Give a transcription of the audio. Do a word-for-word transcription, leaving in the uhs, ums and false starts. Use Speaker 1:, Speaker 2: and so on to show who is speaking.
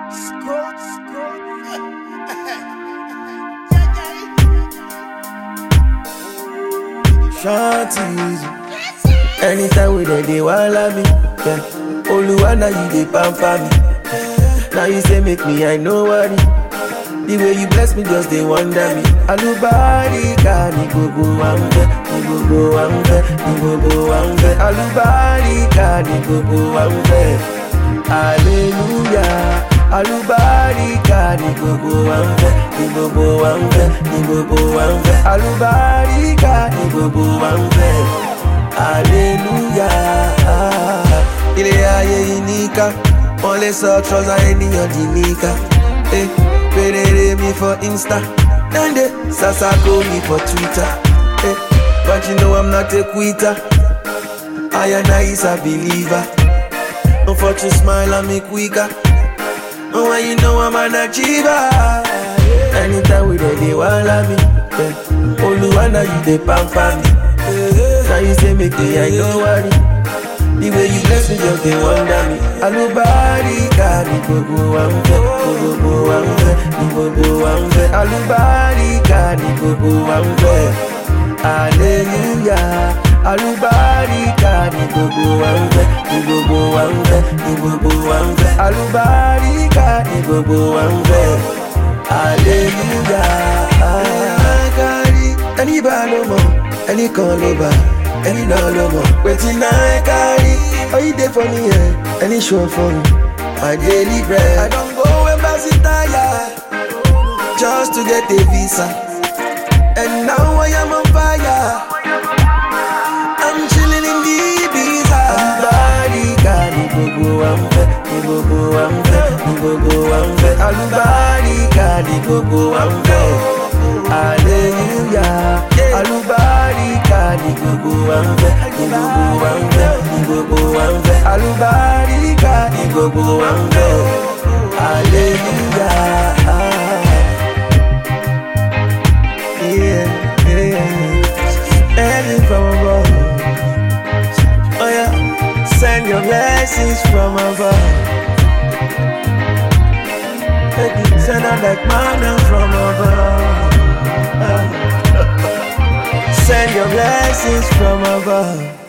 Speaker 1: Scott, Scott. Shanties. Anytime we dey dey wala me, yeah. Oluwa now you dey pamper me. Now you say make me I no worry. The way you bless me just dey wonder me. Alubarika ni gbogbo wa ń fẹ́, ni gbogbo wa ń fẹ́, ni gbogbo wa ń fẹ́. Alubarika ni gbogbo wa ń fẹ́. Hallelujah. Alubarika ni gbogbo wa ń fẹ́, ni gbogbo wa ń fẹ́, ni gbogbo wa ń fẹ́. Alubarika ni gbogbo wa ń fẹ́. Hallelujah. Ilé ayé yìí níkà, wọ́n lè sọ trọ́sà ènìyàn di níkà. Eh, perere me for Insta, then they sasako me for Twitter. Eh, but you know I'm not a quitter. I and I is a believer. Don't for you smile and make quicker. Oh, when you know I'm an achiever. Anytime we dey dey wala me, yeah. Oluwa now you dey pamper me. Now you say make me I no worry. The way you bless me just dey wonder me. Alubarika ni gbogbo wa ń fẹ́, ni gbogbo wa ń fẹ́, ni gbogbo wa ń fẹ́. Alubarika ni gbogbo wa ń fẹ́. Hallelujah. Alubarika ni gbogbo wa ń fẹ́, ni gbogbo wa ń fẹ́, ni gbogbo wa ń fẹ́. Alubarika ni gbogbo wa ń fẹ́. Hallelujah. Ẹni bá ló mọ̀, ẹni kan ló bá, ẹni náà ló mọ̀. Wetin I carry, how you dey for me, eh? Any show for me, my daily bread. I don't go embassy tire, just to get a visa. And now I am on fire, I'm chilling in the Ibiza. Alubarika ni gbogbo wa ń fẹ́, ni gbogbo wa ń fẹ́, ni gbogbo wa ń fẹ́. Alubarika ni gbogbo wa ń fẹ́. Hallelujah. Alubarika ni gbogbo wa ń fẹ́, ni gbogbo wa ń fẹ́, ni gbogbo wa ń fẹ́. Alubarika ni gbogbo wa ń fẹ́. Hallelujah. Yeah, yeah. Heaven from above. Oh yeah, send your blessings from above. Send out that manna from above. Send your blessings from above.